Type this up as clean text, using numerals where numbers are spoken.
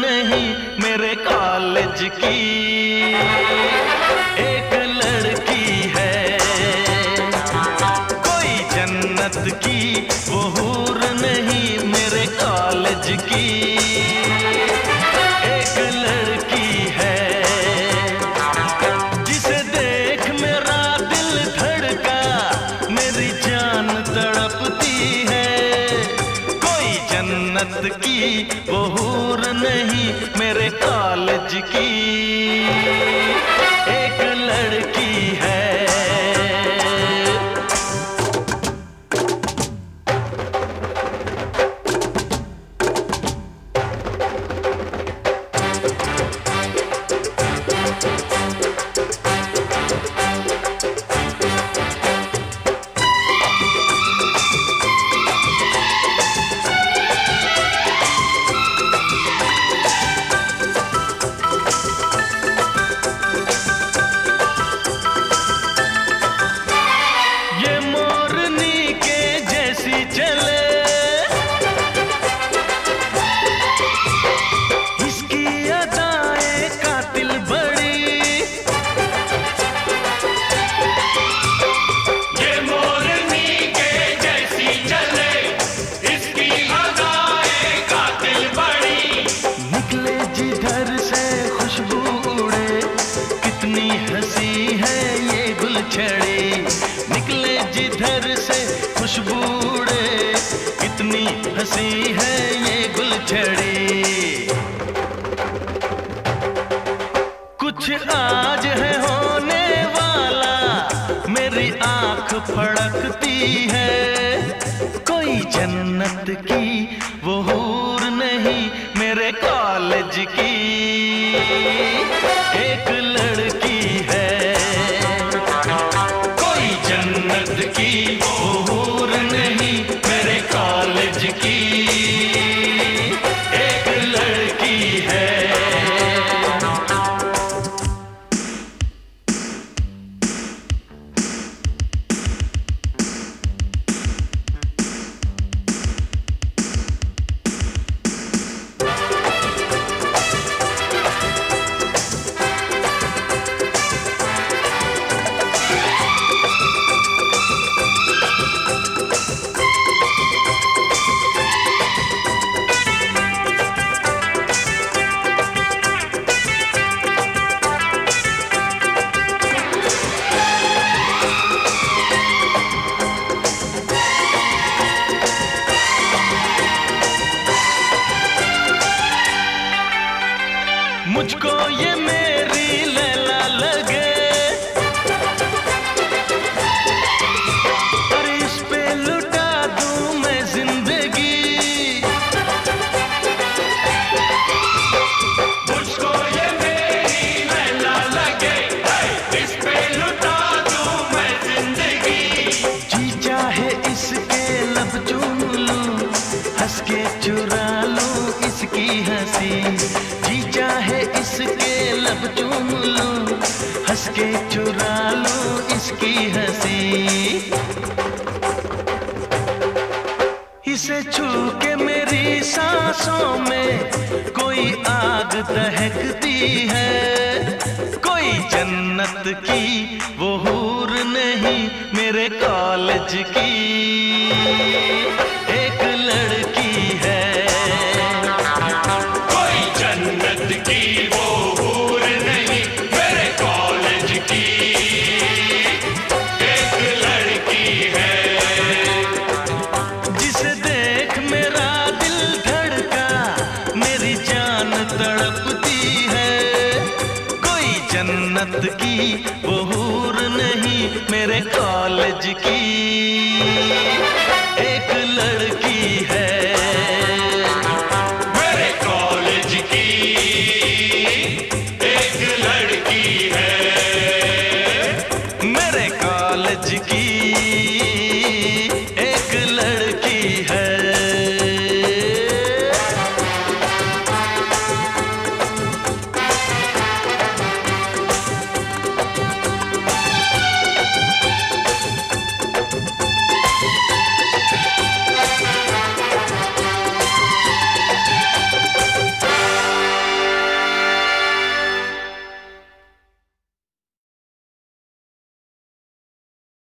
नहीं मेरे कॉलेज की एक लड़की है, कोई जन्नत की वो हूर नहीं मेरे कॉलेज की एक लड़की है, जिसे देख मेरा दिल धड़का, मेरी जान तड़पती है। कोई जन्नत की वो हूर नहीं मेरे कॉलेज की एक लड़की है। निकले जिधर से खुशबू उड़े, कितनी हंसी है ये गुलछड़ी। कुछ आज है होने वाला, मेरी आंख फड़कती है। कोई जन्नत की वो हूर नहीं मेरे कॉलेज की एक लड़की है, जन्नत की वो हूर नहीं मेरे कॉलेज की एक लड़की है। मुझको ये मेरी लैला लगे, और इस पे लुटा दूं मैं जिंदगी। मुझको ये मेरी लैला लगे, इस पे लुटा दूं मैं जिंदगी। जी चाहे इसके लब चूम लूं, हंस के चुरा लूं इसकी हंसी। जी चाहे इसके लब चूम लूं, हंस के चुरा लूं इसकी हंसी। इसे छू के मेरी सांसों में कोई आग दहकती है। कोई जन्नत की वो हूर नहीं मेरे कॉलेज की एक लड़की है। जन्नत की वो हूर नहीं मेरे कॉलेज की एक लड़की है मेरे कॉलेज की।